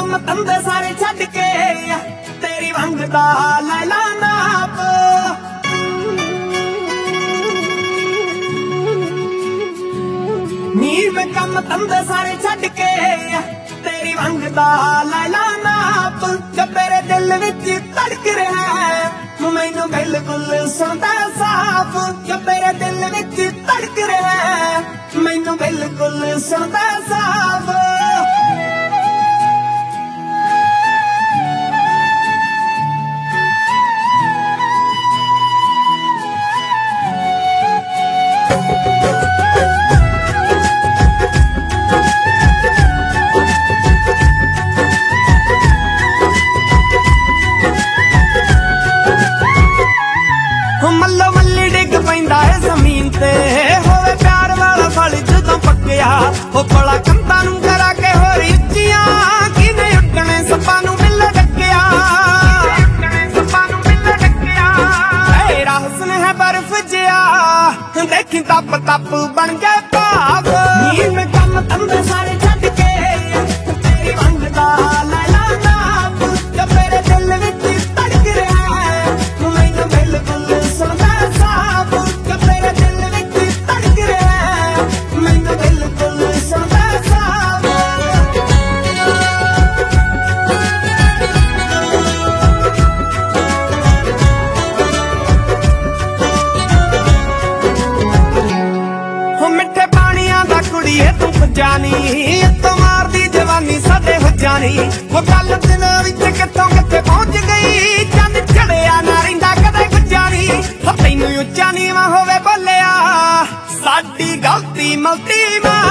कम धंधे सारे छड्ड के तेरी मंगदा लैला नाप। नीर में कम धंधे सारे छड्ड के तेरी मंगदा लैला नाप। जब मेरे दिल विच धड़क रहा है मैनू बिल्कुल सुनदा साफ। जब मेरे दिल विच धड़क रहा है मैनू बिल्कुल सुनदा साफ। मल्लो मल्ली डिग पैंदा है जमीन ते होवे प्यार वाला फल जदों पक्किया। हो कोला कंधां नूं करा के होर उच्चियां किने उड्डणे सप्पां नूं मिल डकिया। तेरा हुस्न है बर्फ जिया देखी तप तप बन गए भाव। नीर में कम धंधे सारे छड्ड के तेरी मंगदा लैला नाप। जब मेरे दिल विच धड़क रहा है मैनू बिल्कुल सुनदा साफ। जब मेरे दिल विच धड़क रहा है मैनू बिल्कुल सुनदा साफ। हो मिठे पानियां दा कुड़िए तू जानी इत्तों मारदी जवानी साडे हो जानी। वो गल दिलों विच कित्थों कित्थे पहुंच गई चंद चढ़िया ना रहिंदा कदे गुजानी। हो तैनूं उच्चा नीवां होवे बोलिया साडी गलती मलती मां।